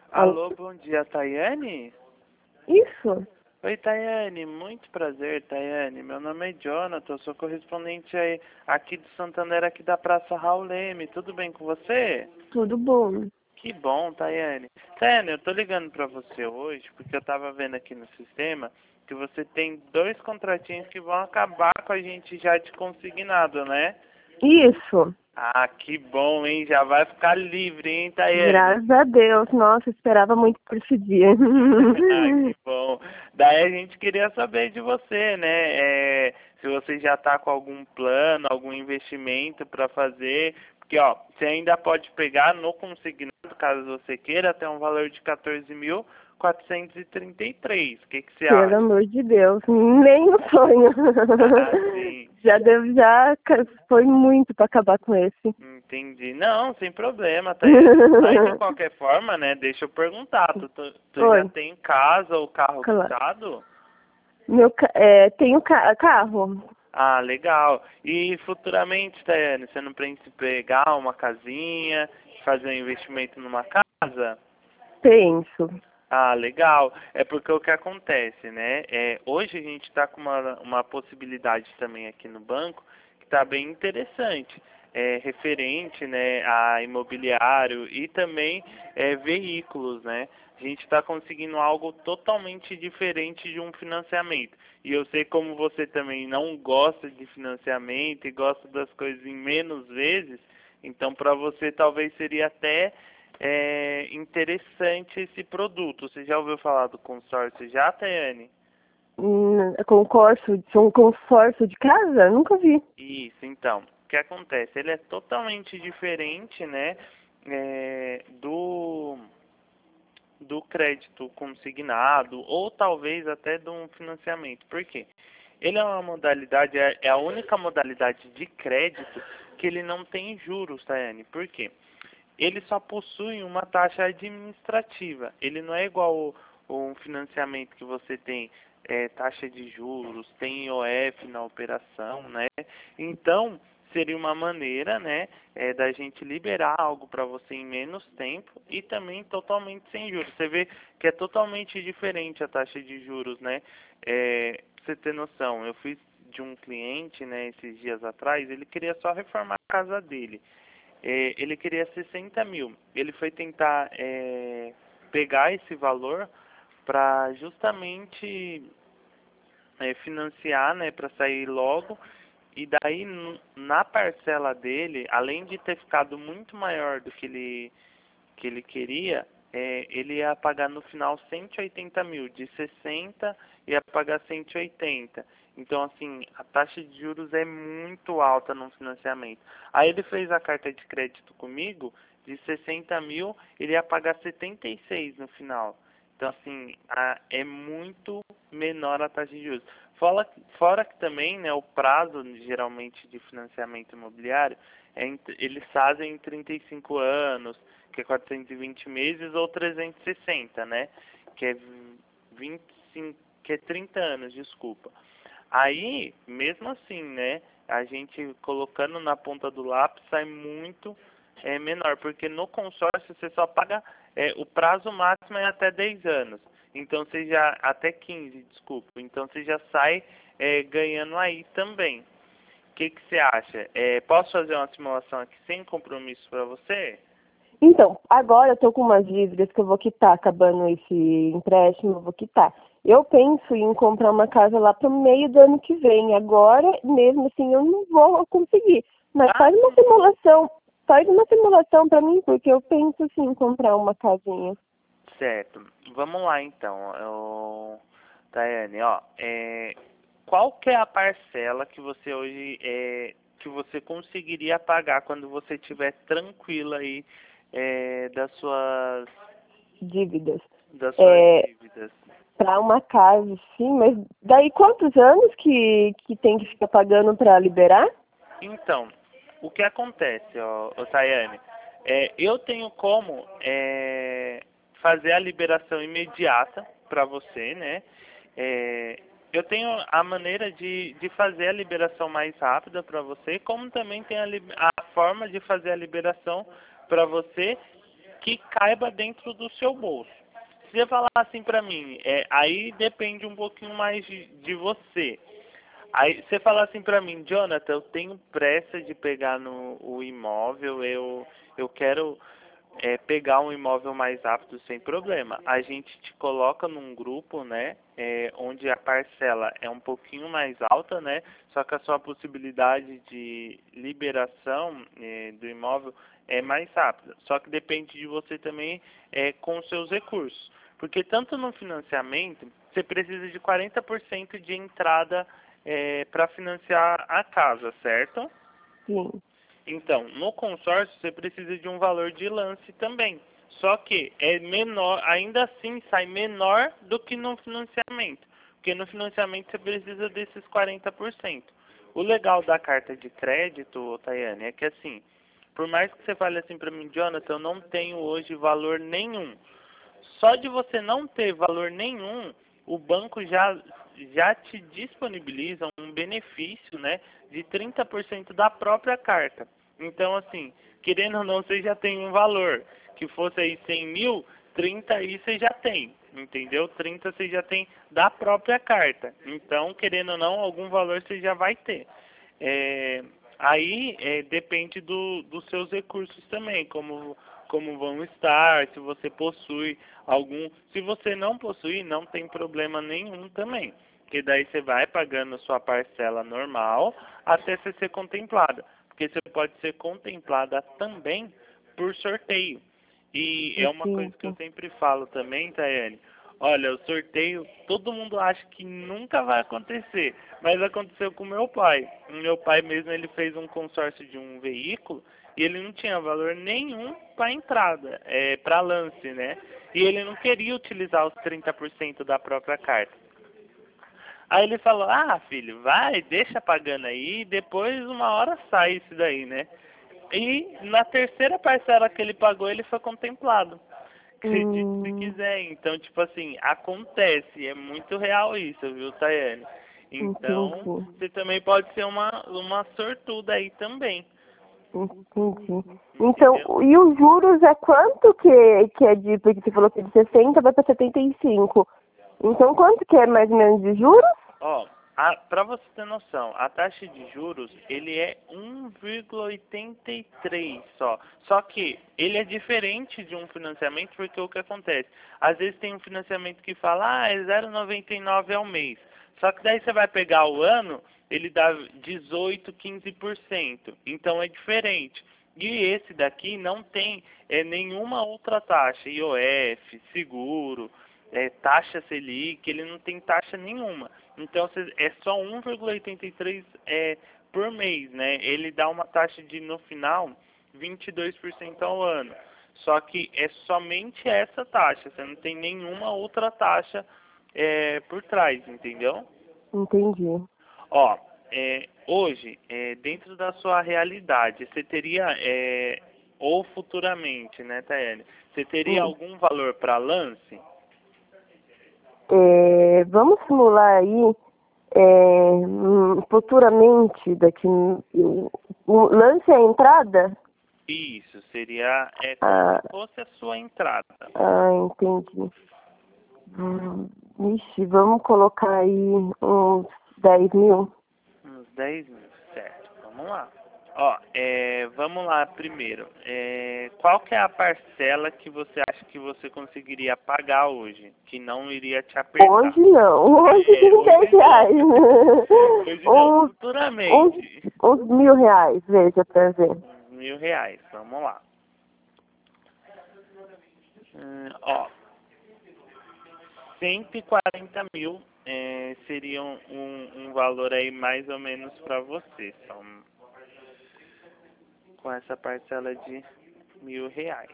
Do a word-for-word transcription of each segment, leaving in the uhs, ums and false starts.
Alô, bom dia, Tayane? Isso. Oi, Tayane, muito prazer, Tayane. Meu nome é Jonathan, sou correspondente aí, aqui de Santander, aqui da Praça Raul Leme. Tudo bem com você? Tudo bom. Que bom, Tayane. Tayane, eu tô ligando pra você hoje porque eu tava vendo aqui no sistema que você tem dois contratinhos que vão acabar com a gente já de consignado, né? Isso. Ah, que bom, hein? Já vai ficar livre, hein, Tayane? Graças a Deus. Nossa, esperava muito por esse dia. Ah, que bom. Daí a gente queria saber de você, né? É, se você já está com algum plano, algum investimento para fazer. Porque, ó, você ainda pode pegar no consignado, caso você queira, até um valor de quatorze mil quatrocentos e trinta e três. O que, que você Pelo acha? amor de Deus. Nem um sonho. Ah, sim. Já deu, já ca- foi muito para acabar com esse. Entendi. Não, sem problema, Tayane. Mas de qualquer forma, né? Deixa eu perguntar. Tu, tu, tu já Oi. tem casa ou carro Claro. quitado? Meu, ca- é, tenho ca carro. Ah, legal. E futuramente, Tayane, você não pensa em pegar uma casinha, fazer um investimento numa casa? Penso. Ah, legal. É porque o que acontece, né? É, hoje a gente está com uma, uma possibilidade também aqui no banco que está bem interessante. É, referente, né, a imobiliário e também é, veículos, né? A gente está conseguindo algo totalmente diferente de um financiamento. E eu sei como você também não gosta de financiamento e gosta das coisas em menos vezes, então para você talvez seria até é interessante esse produto. Você já ouviu falar do consórcio já, Tayane? Hum, Consórcio, um consórcio de casa? Nunca vi. Isso, então. O que acontece? Ele é totalmente diferente, né, é, do, do crédito consignado ou talvez até de um financiamento. Por quê? Ele é uma modalidade, é é a única modalidade de crédito que ele não tem juros, Tayane. Por quê? Ele só possui uma taxa administrativa. Ele não é igual o- um financiamento que você tem é, taxa de juros, tem I O F na operação, né? Então, seria uma maneira, né, é, da gente liberar algo para você em menos tempo e também totalmente sem juros. Você vê que é totalmente diferente a taxa de juros, né? É, pra você ter noção, eu fiz de um cliente, né, esses dias atrás, ele queria só reformar a casa dele. É, ele queria sessenta mil. Ele foi tentar é, pegar esse valor para justamente é, financiar, né, para sair logo. E daí, n- na parcela dele, além de ter ficado muito maior do que ele, que ele queria, é, ele ia pagar no final cento e oitenta mil. De sessenta ia pagar cento e oitenta. Então, assim, a taxa de juros é muito alta no financiamento. Aí ele fez a carta de crédito comigo, de sessenta mil, ele ia pagar setenta e seis no final. Então, assim, a, é muito menor a taxa de juros. Fora, fora que também, né, o prazo, geralmente, de financiamento imobiliário, é, em- eles fazem em trinta e cinco anos, que é quatrocentos e vinte meses, ou trezentos e sessenta, né, que é vinte e cinco, que é trinta anos, desculpa. Aí, mesmo assim, né, a gente colocando na ponta do lápis sai muito é, menor, porque no consórcio você só paga, é, o prazo máximo é até dez anos, então você já, até quinze, desculpa, então você já sai é, ganhando aí também. O que que você acha? É, posso fazer uma simulação aqui sem compromisso para você? Então, agora eu tô com umas dívidas que eu vou quitar, acabando esse empréstimo, eu vou quitar. Eu penso em comprar uma casa lá pro meio do ano que vem. Agora, mesmo assim, eu não vou conseguir. Mas Ah, faz uma simulação, faz uma simulação pra mim, porque eu penso assim em comprar uma casinha. certo. Vamos lá então, eu... Daiane, ó, é, qual que é a parcela que você hoje é, que você conseguiria pagar quando você estiver tranquila aí é, das suas Dívidas. das suas É, dívidas? para uma casa, sim, mas daí quantos anos que, que tem que ficar pagando para liberar? Então, o que acontece, ó, ó Tayane, é, eu tenho como é, fazer a liberação imediata para você, né? É, eu tenho a maneira de, de fazer a liberação mais rápida para você, como também tem a, li- a forma de fazer a liberação para você que caiba dentro do seu bolso. Se você falar assim para mim, é, aí depende um pouquinho mais de, de você. Aí você fala assim para mim, Jonathan, eu tenho pressa de pegar no o imóvel, eu, eu quero é, pegar um imóvel mais rápido sem problema. A gente te coloca num grupo, né, é, onde a parcela é um pouquinho mais alta, né, só que a sua possibilidade de liberação é, do imóvel é mais rápida. Só que depende de você também é, com os seus recursos. Porque tanto no financiamento, você precisa de quarenta por cento de entrada é, para financiar a casa, certo? Sim. Então, no consórcio você precisa de um valor de lance também. Só que é menor, ainda assim sai menor do que no financiamento. Porque no financiamento você precisa desses quarenta por cento. O legal da carta de crédito, Tayane, é que assim, por mais que você fale assim para mim, Jonathan, eu não tenho hoje valor nenhum. Só de você não ter valor nenhum, o banco já, já te disponibiliza um benefício, né, de trinta por cento da própria carta. Então, assim, querendo ou não, você já tem um valor. Que fosse aí cem mil, trinta aí você já tem, entendeu? trinta você já tem da própria carta. Então, querendo ou não, algum valor você já vai ter. É, aí é, depende do, dos seus recursos também, como, como vão estar, se você possui algum. Se você não possuir, não tem problema nenhum também. Porque daí você vai pagando sua parcela normal até você ser contemplada. Porque você pode ser contemplada também por sorteio. E é uma coisa que eu Entendi. sempre falo também, Tayane. Olha, o sorteio, todo mundo acha que nunca vai acontecer, mas aconteceu com meu pai. O meu pai mesmo, ele fez um consórcio de um veículo e ele não tinha valor nenhum para entrada, é, para lance, né? E ele não queria utilizar os trinta por cento da própria carta. Aí ele falou, ah, filho, vai, deixa pagando aí, depois uma hora sai isso daí, né? E na terceira parcela que ele pagou, ele foi contemplado. Acredite se Hum, quiser. Então, tipo assim, acontece. É muito real isso, viu, Tayane? Então, entendi. você também pode ser uma, uma sortuda aí também. Entendi. Então, Entendeu? e os juros é quanto que, que é de, porque você falou que é de sessenta vai para setenta e cinco. Então, quanto que é mais ou menos de juros? Ó, para você ter noção, a taxa de juros, ele é um vírgula oitenta e três só. Só que ele é diferente de um financiamento, porque o que acontece? Às vezes tem um financiamento que fala, ah, é zero vírgula noventa e nove ao mês. Só que daí você vai pegar o ano, ele dá dezoito, quinze por cento. Então é diferente. E esse daqui não tem é, nenhuma outra taxa, I O F, seguro, é, taxa Selic, ele não tem taxa nenhuma. Então cê- é só um vírgula oitenta e três é, por mês, né? Ele dá uma taxa de, no final, vinte e dois por cento ao ano. Só que é somente essa taxa, você não tem nenhuma outra taxa é, por trás, entendeu? Entendi. Ó, é, hoje, é, dentro da sua realidade, você teria, é, ou futuramente, né, Tayane, você teria Hum. algum valor para lance? É, vamos simular aí é, hum, futuramente, daqui, hum, o lance é a entrada? Isso, seria é, como se Ah, fosse a sua entrada. ah, entendi. Hum, Ixi, vamos colocar aí uns dez mil. Uns dez mil, certo. Vamos lá. Ó, é, vamos lá primeiro. É, qual que é a parcela que você acha que você conseguiria pagar hoje? Que não iria te apertar? Hoje não, hoje É, tem dez hoje não. reais. Hoje não, uns, uns, futuramente. uns mil reais, veja pra ver. Uns mil reais, vamos lá. Hum, ó, cento e quarenta mil é, seria um, um valor aí mais ou menos para você. São, com essa parcela de mil reais.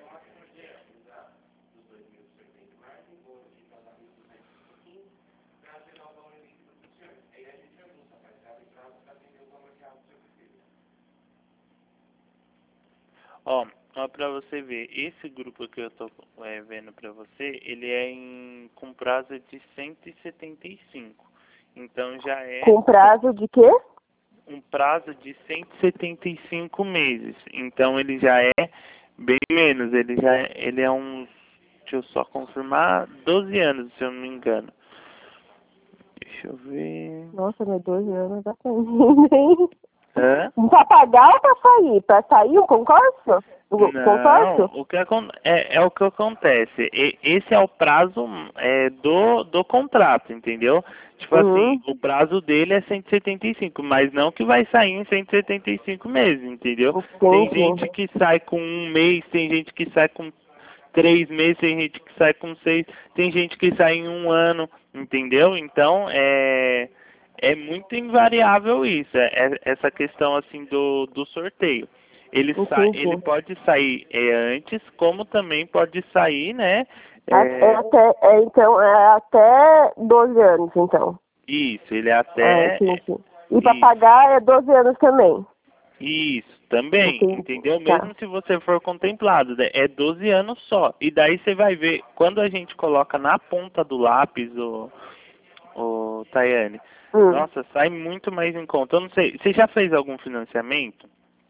Ó, ó para você ver, esse grupo que eu tô é, vendo para você, ele é em, com prazo de cento e setenta e cinco. Então já é Com prazo de quê? um prazo de cento e setenta e cinco meses. Então ele já é Bem menos, ele já é- ele é um, deixa eu só confirmar, doze anos, se eu não me engano. Deixa eu ver. Nossa, meu doze anos dá pra mim. Hã? Pra pagar ou pra sair? Pra sair o concurso? O Não, consórcio? o que acon- é, é o que acontece. E- esse é o prazo é, do, do contrato, entendeu? Tipo assim, Uhum. o prazo dele é cento e setenta e cinco, mas não que vai sair em cento e setenta e cinco meses, entendeu? Tem gente Entendi. que sai com um mês, tem gente que sai com três meses, tem gente que sai com seis, tem gente que sai em um ano, entendeu? Então, é, é muito invariável isso, é, é essa questão assim do, do sorteio. Ele, sai, ele Entendi. pode sair é, antes, como também pode sair, né? A- É É, até, é, então, é até doze anos, então. isso, ele é Ah, até. entendi. E pra Isso, pagar é doze anos também. isso, também, Entendi. entendeu? Tá. Mesmo se você for contemplado, né? É doze anos só. E daí você vai ver, quando a gente coloca na ponta do lápis, o, o Tayane, Hum. nossa, sai muito mais em conta. Eu não sei, você já fez algum financiamento?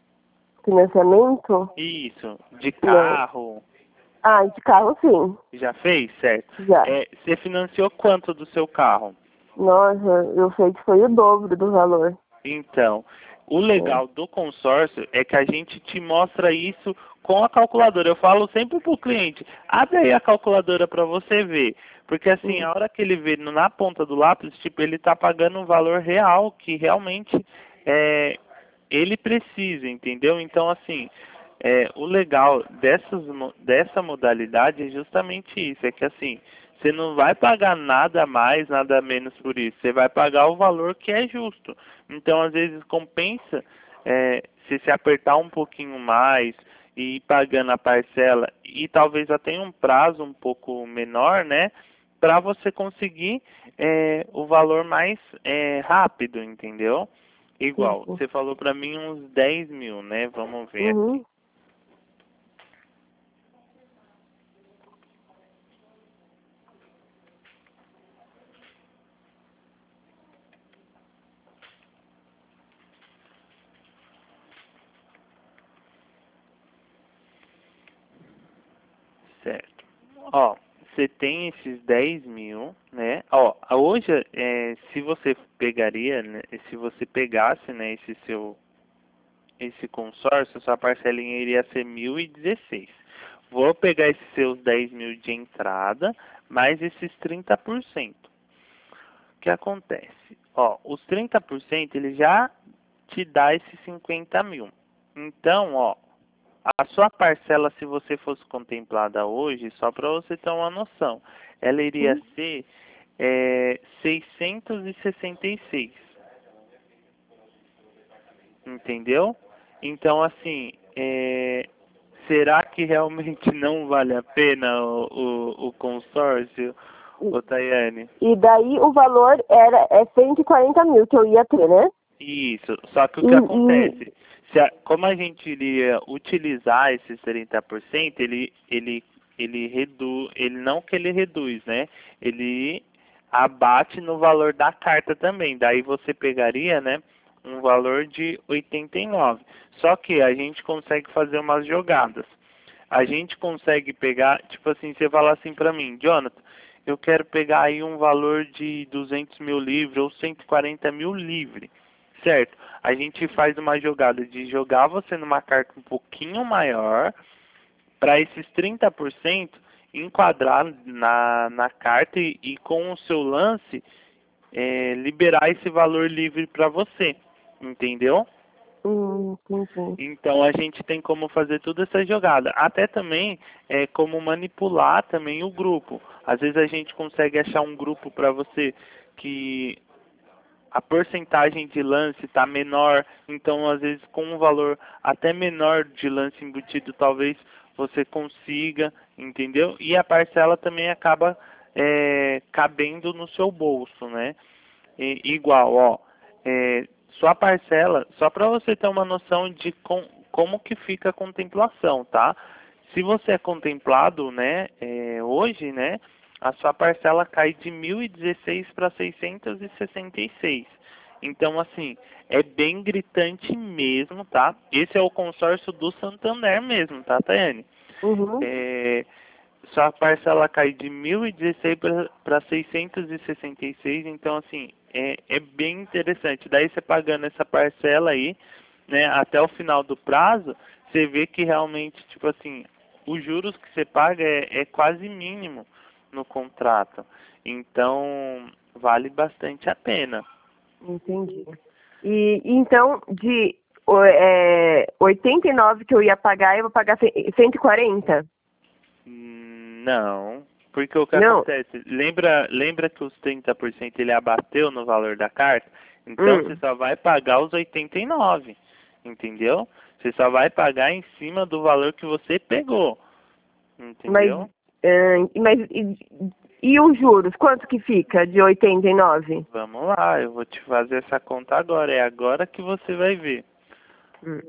Financiamento? Isso, de Não. carro, Ah, de carro sim. já fez, certo? Já. É, você financiou quanto do seu carro? Nossa, eu sei que foi o dobro do valor. Então, o É. legal do consórcio é que a gente te mostra isso com a calculadora. Eu falo sempre pro cliente, abre aí a calculadora para você ver. Porque assim, Hum. a hora que ele vê no- na ponta do lápis, tipo, ele tá pagando um valor real que realmente é, ele precisa, entendeu? Então, assim, é, o legal dessas, mo- dessa modalidade é justamente isso, é que assim, você não vai pagar nada a mais, nada a menos por isso, você vai pagar o valor que é justo. Então, às vezes, compensa é, se se apertar um pouquinho mais e ir pagando a parcela e talvez até em um prazo um pouco menor, né? Para você conseguir é, o valor mais é, rápido, entendeu? Sim, Igual, sim. você falou para mim uns dez mil, né? Vamos ver aqui. Uhum. Certo. Ó, você tem esses dez mil, né? Ó, hoje, é, se você pegaria, né, se você pegasse, né, esse seu, esse consórcio, sua parcelinha iria ser mil e dezesseis. Vou pegar esses seus dez mil de entrada, mais esses trinta por cento. O que acontece? Ó, os trinta por cento ele já te dá esses cinquenta mil. Então, ó, a sua parcela, se você fosse contemplada hoje, só para você ter uma noção, ela iria Sim. ser é, seiscentos e sessenta e seis, entendeu? Então, assim, é, será que realmente não vale a pena o, o, o consórcio, E, ô Tayane? e daí o valor era é cento e quarenta mil que eu ia ter, né? Isso, só que o E, que e acontece? Se a- como a gente iria utilizar esses trinta por cento, ele, ele, ele reduz, ele não que ele reduz, né? Ele abate no valor da carta também. Daí você pegaria, né, um valor de oitenta e nove. Só que a gente consegue fazer umas jogadas. A gente consegue pegar, tipo assim, você fala assim pra mim, Jonathan, eu quero pegar aí um valor de duzentos mil livre ou cento e quarenta mil livre. Certo. A gente faz uma jogada de jogar você numa carta um pouquinho maior para esses trinta por cento enquadrar na, na carta e, e com o seu lance é, liberar esse valor livre para você. Entendeu? hum, entendi. Então a gente tem como fazer toda essa jogada. Até também é como manipular também o grupo. Às vezes a gente consegue achar um grupo para você que a porcentagem de lance está menor, então às vezes com um valor até menor de lance embutido, talvez você consiga, entendeu? E a parcela também acaba é, cabendo no seu bolso, né? E, igual, ó, é, sua parcela, só para você ter uma noção de com, como que fica a contemplação, tá? Se você é contemplado, né, é, hoje, né, a sua parcela cai de mil e dezesseis para seiscentos e sessenta e seis. Então, assim, é bem gritante mesmo, tá? Esse é o consórcio do Santander mesmo, tá, Tayane? Uhum. É, sua parcela cai de mil e dezesseis para seiscentos e sessenta e seis, então, assim, é, é bem interessante. Daí você pagando essa parcela aí, né, até o final do prazo, você vê que realmente, tipo assim, os juros que você paga é, é quase mínimo no contrato. Então, vale bastante a pena. Entendi. E então, de o- é, oitenta e nove que eu ia pagar, eu vou pagar ce- cento e quarenta? Hum, Não, porque o que Não. acontece? Lembra, lembra que os trinta por cento ele abateu no valor da carta? Então você Hum. só vai pagar os oitenta e nove, entendeu? Você só vai pagar em cima do valor que você pegou, Mas, entendeu? ah, mas e, e os juros? Quanto que fica de oitenta e nove? Vamos lá, eu vou te fazer essa conta agora. É agora que você vai ver. Hum.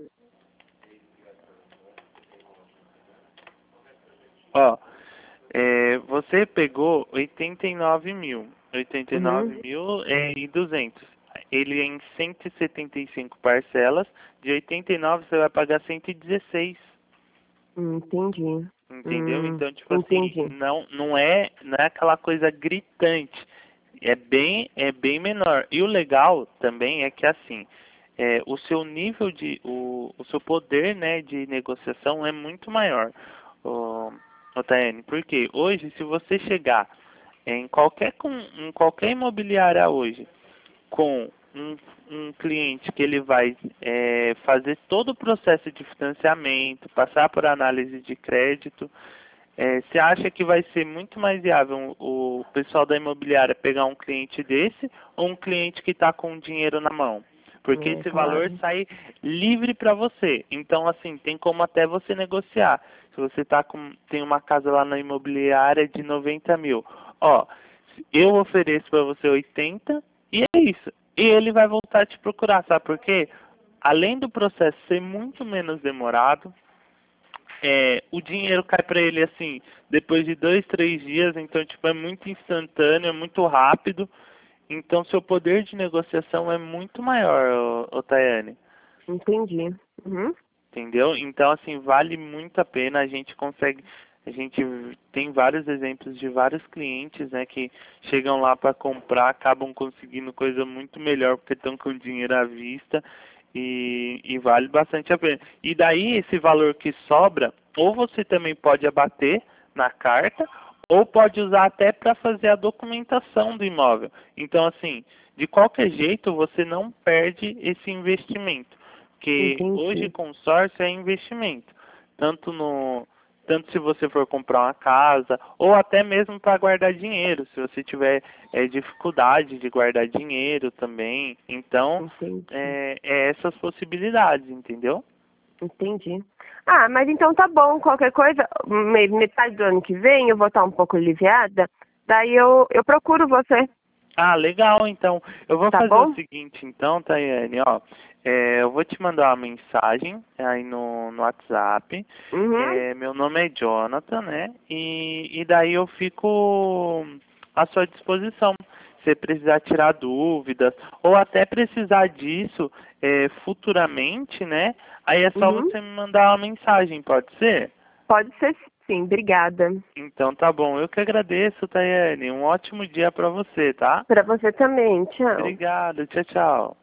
Ó, é, você pegou oitenta e nove mil. oitenta e nove Uhum. mil é, e duzentos. Ele é em cento e setenta e cinco parcelas. De oitenta e nove você vai pagar cento e dezesseis. Hum, Entendi. Entendeu? Hum, Então, tipo assim, entendi. não, não é, não é aquela coisa gritante. É bem, é bem menor. E o legal também é que assim, é, o seu nível de, o, o seu poder, né, de negociação é muito maior, o, o Tayane. Porque hoje, se você chegar em qualquer, com, em qualquer imobiliária hoje, com um, um cliente que ele vai é, fazer todo o processo de financiamento, passar por análise de crédito, é, você acha que vai ser muito mais viável o pessoal da imobiliária pegar um cliente desse ou um cliente que está com o dinheiro na mão? Porque É, esse valor claro. sai livre para você. Então, assim, tem como até você negociar. Se você tá com, tem uma casa lá na imobiliária de noventa mil, ó, eu ofereço para você oitenta e é isso. E ele vai voltar a te procurar, sabe por quê? Além do processo ser muito menos demorado, é, o dinheiro cai para ele assim, depois de dois, três dias, então tipo, é muito instantâneo, é muito rápido, então seu poder de negociação é muito maior, ô, ô Tayane, Entendi. Uhum. entendeu? Então assim, vale muito a pena, a gente consegue, a gente tem vários exemplos de vários clientes, né, que chegam lá para comprar, acabam conseguindo coisa muito melhor porque estão com dinheiro à vista. E, e vale bastante a pena. E daí esse valor que sobra, ou você também pode abater na carta, ou pode usar até para fazer a documentação do imóvel. Então, assim, de qualquer jeito, você não perde esse investimento. Porque hoje Entendi. consórcio é investimento. Tanto no, tanto se você for comprar uma casa, ou até mesmo para guardar dinheiro, se você tiver é, dificuldade de guardar dinheiro também. Então, Entendi. é, é essas possibilidades, entendeu? Entendi. Ah, mas então tá bom. Qualquer coisa, me- metade do ano que vem eu vou estar um pouco aliviada. Daí eu, eu procuro você, Ah, legal, então. Eu vou tá fazer o bom? seguinte, então, Tayane, ó. É, eu vou te mandar uma mensagem aí no, no WhatsApp. Uhum. É, meu nome é Jonathan, né? E, e daí eu fico à sua disposição. Se precisar tirar dúvidas, ou até precisar disso é, futuramente, né? Aí é só Uhum. você me mandar uma mensagem, pode ser? Pode ser sim. Obrigada. Então tá bom. Eu que agradeço, Tayane. Um ótimo dia pra você, tá? Pra você também. Tchau. Obrigado. Tchau, tchau.